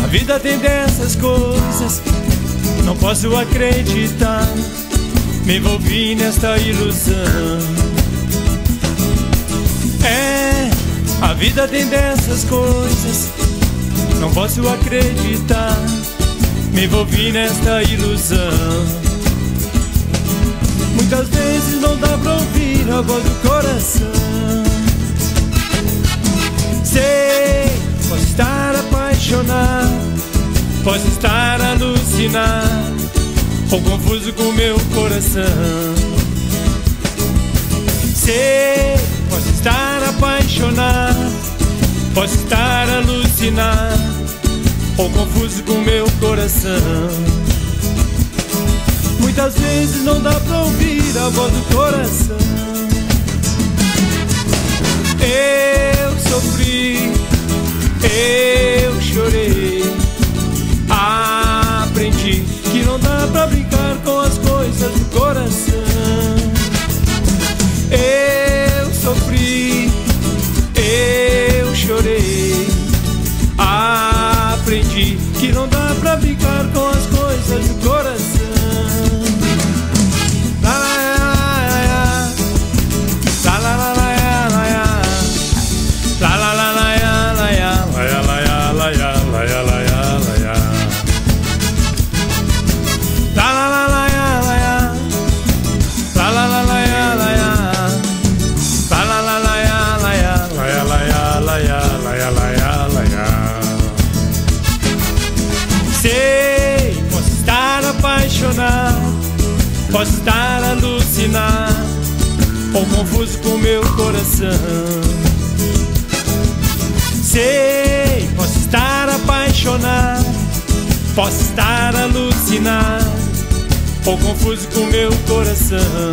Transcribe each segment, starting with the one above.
vida tem dessas coisas, não posso acreditar. Me envolvi nesta ilusão. É, a vida tem dessas coisas, não posso acreditar. Me envolvi nesta ilusão. Muitas vezes não dá pra ouvir a voz do coração. Sei, posso estar apaixonado, posso estar alucinado ou confuso com meu coração. Sei, posso estar apaixonado, posso estar alucinado ou confuso com meu coração. Muitas vezes não dá pra ouvir a voz do coração. Eu sofri, eu chorei, aprendi que não dá pra brincar com as coisas do coração. Eu sofri, eu chorei, aprendi que não dá pra brincar com as coisas do coração. Sei, posso estar apaixonado, posso estar alucinado ou confuso com meu coração. Sei, posso estar apaixonado, posso estar alucinado ou confuso com meu coração.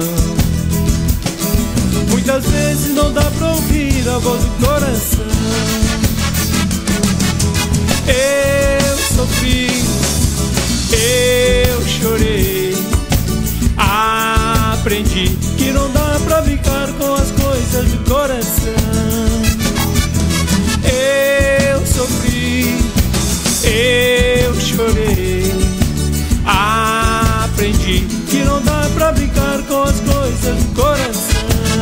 Muitas vezes não dá pra ouvir a voz do coração. Eu sofri, eu chorei, aprendi que não dá pra brincar com as coisas do coração. Eu sofri, eu chorei, aprendi que não dá pra brincar com as coisas do coração.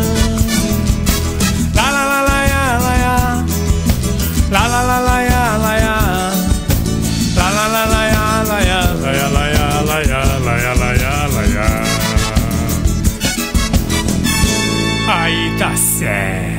La la la la ya, la ya, la la la la ya, la ya. La la la la ya, la ya, la ya, la ya, la ya, la ya, la ya, la ya. Aí tá certo.